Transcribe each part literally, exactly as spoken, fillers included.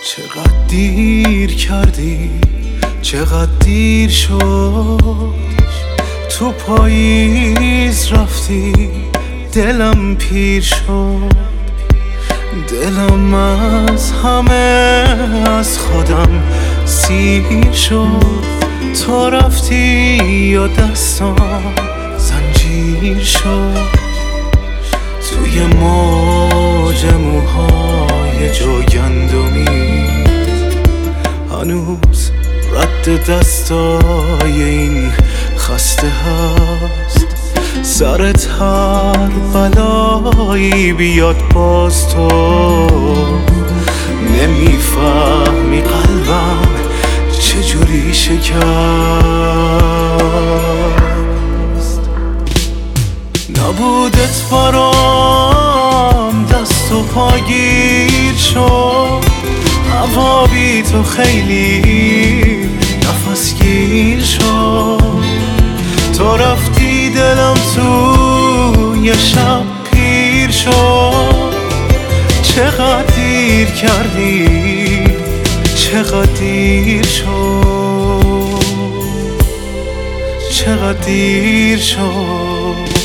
چقدر دیر کردی، چقدر دیر شد، تو پاییز رفتی دلم پیر شد. دلم از همه از خودم سیر شد، تو رفتی یا دستام زنجیر شد. توی موج موهای جوگندمی هنوز رد دستای این خسته هست. سرت هر بلایی بیاد باز تو نمیفهمی قلبم چجوری شکست. نبودت برام دست و پاگیر شد، هوا بی تو خیلی نفس گیر شد. تو رفتی دلم تو یه شب پیر شد. چقدر دیر کردی، چقدر دیر شد، چقدر دیر شد.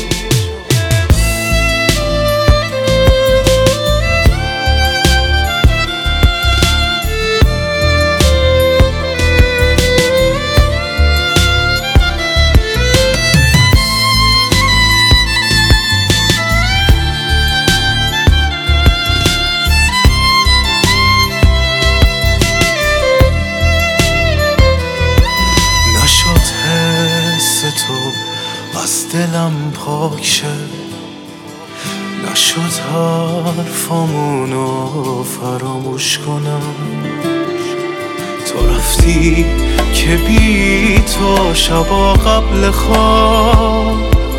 تو از دلم پاک شه، نشد حرفامونو فراموش کنم. تو رفتی که بی تو شبا قبل خواب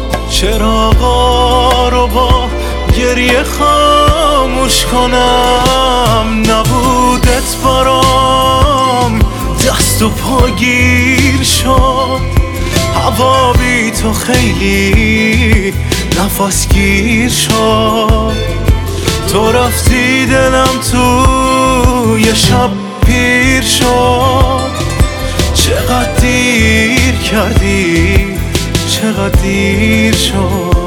چراغا رو با گریه خاموش کنم. نبودت برام دست و پا گیر شد، هوا بی تو خیلی نفس گیر شد. تو رفتی دلم تو یه شب پیر شد. چقدر دیر کردی، چقدر دیر شد.